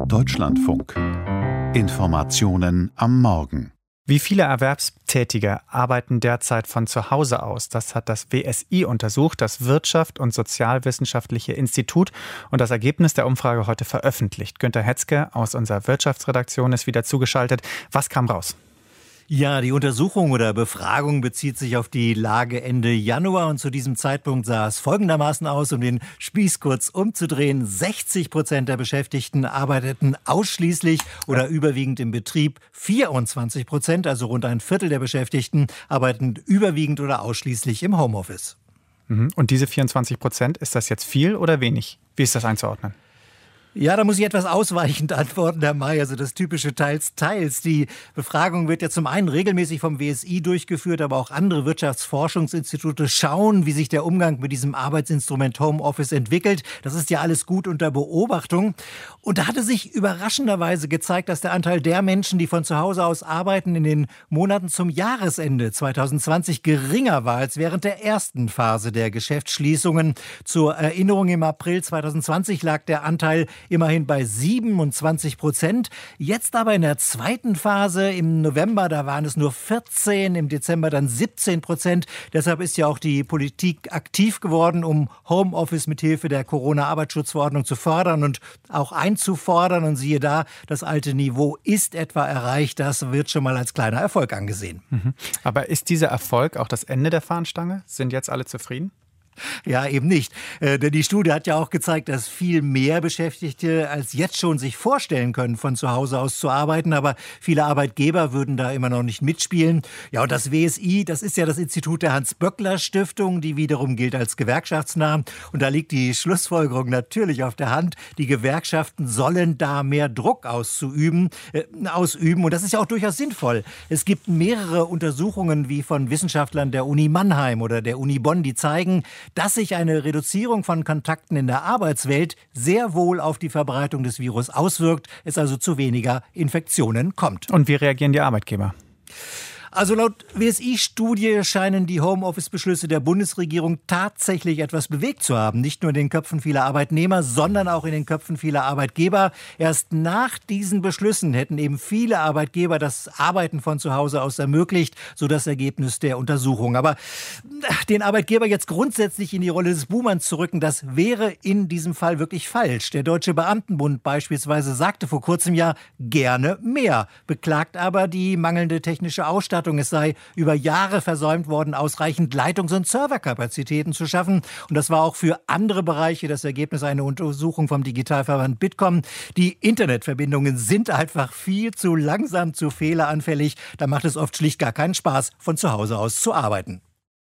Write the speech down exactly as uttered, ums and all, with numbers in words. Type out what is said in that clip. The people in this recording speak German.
Deutschlandfunk. Informationen am Morgen. Wie viele Erwerbstätige arbeiten derzeit von zu Hause aus? Das hat das W S I untersucht, das Wirtschaft- und Sozialwissenschaftliche Institut, und das Ergebnis der Umfrage heute veröffentlicht. Günter Hetzke aus unserer Wirtschaftsredaktion ist wieder zugeschaltet. Was kam raus? Ja, die Untersuchung oder Befragung bezieht sich auf die Lage Ende Januar, und zu diesem Zeitpunkt sah es folgendermaßen aus, um den Spieß kurz umzudrehen. sechzig Prozent der Beschäftigten arbeiteten ausschließlich oder überwiegend im Betrieb. vierundzwanzig Prozent, also rund ein Viertel der Beschäftigten, arbeiten überwiegend oder ausschließlich im Homeoffice. Und diese vierundzwanzig Prozent, ist das jetzt viel oder wenig? Wie ist das einzuordnen? Ja, da muss ich etwas ausweichend antworten, Herr May. Also das typische Teils, Teils. Die Befragung wird ja zum einen regelmäßig vom W S I durchgeführt, aber auch andere Wirtschaftsforschungsinstitute schauen, wie sich der Umgang mit diesem Arbeitsinstrument Homeoffice entwickelt. Das ist ja alles gut unter Beobachtung. Und da hatte sich überraschenderweise gezeigt, dass der Anteil der Menschen, die von zu Hause aus arbeiten, in den Monaten zum Jahresende zwanzig zwanzig geringer war als während der ersten Phase der Geschäftsschließungen. Zur Erinnerung, im April zwanzig zwanzig lag der Anteil immerhin bei siebenundzwanzig Prozent. Jetzt aber in der zweiten Phase im November, da waren es nur vierzehn, im Dezember dann siebzehn Prozent. Deshalb ist ja auch die Politik aktiv geworden, um Homeoffice mithilfe der Corona-Arbeitsschutzverordnung zu fördern und auch einzufordern. Und siehe da, das alte Niveau ist etwa erreicht. Das wird schon mal als kleiner Erfolg angesehen. Mhm. Aber ist dieser Erfolg auch das Ende der Fahnenstange? Sind jetzt alle zufrieden? Ja, eben nicht. Äh, denn die Studie hat ja auch gezeigt, dass viel mehr Beschäftigte als jetzt schon sich vorstellen können, von zu Hause aus zu arbeiten. Aber viele Arbeitgeber würden da immer noch nicht mitspielen. Ja, und das W S I, das ist ja das Institut der Hans-Böckler-Stiftung, die wiederum gilt als gewerkschaftsnah. Und da liegt die Schlussfolgerung natürlich auf der Hand. Die Gewerkschaften sollen da mehr Druck auszuüben, äh, ausüben. Und das ist ja auch durchaus sinnvoll. Es gibt mehrere Untersuchungen, wie von Wissenschaftlern der Uni Mannheim oder der Uni Bonn, die zeigen, dass sich eine Reduzierung von Kontakten in der Arbeitswelt sehr wohl auf die Verbreitung des Virus auswirkt, es also zu weniger Infektionen kommt. Und wie reagieren die Arbeitgeber? Also laut W S I-Studie scheinen die Homeoffice-Beschlüsse der Bundesregierung tatsächlich etwas bewegt zu haben. Nicht nur in den Köpfen vieler Arbeitnehmer, sondern auch in den Köpfen vieler Arbeitgeber. Erst nach diesen Beschlüssen hätten eben viele Arbeitgeber das Arbeiten von zu Hause aus ermöglicht, so das Ergebnis der Untersuchung. Aber den Arbeitgeber jetzt grundsätzlich in die Rolle des Buhmanns zu rücken, das wäre in diesem Fall wirklich falsch. Der Deutsche Beamtenbund beispielsweise sagte vor kurzem ja gerne mehr, beklagt aber die mangelnde technische Ausstattung. Es sei über Jahre versäumt worden, ausreichend Leitungs- und Serverkapazitäten zu schaffen. Und das war auch für andere Bereiche das Ergebnis einer Untersuchung vom Digitalverband Bitkom. Die Internetverbindungen sind einfach viel zu langsam, zu fehleranfällig. Da macht es oft schlicht gar keinen Spaß, von zu Hause aus zu arbeiten.